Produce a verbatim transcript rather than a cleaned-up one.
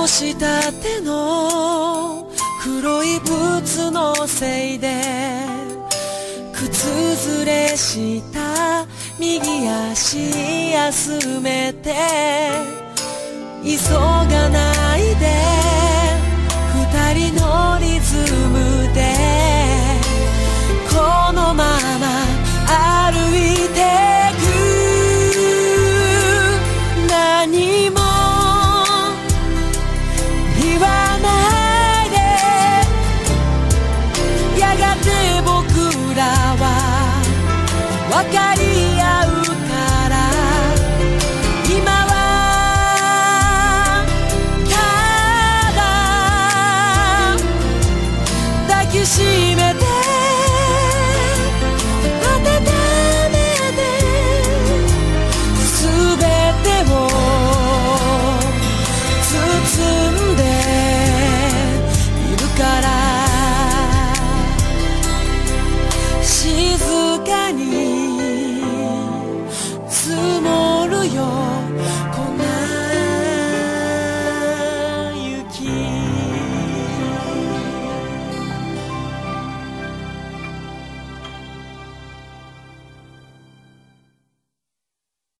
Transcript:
少したての黒いブーツのせいで靴ずれした右足休めて急がないで二人のリズムでこのまま歩いてく何も言わないでやがて僕らは分かり合うから今はただ抱きしめて静かに積もるよ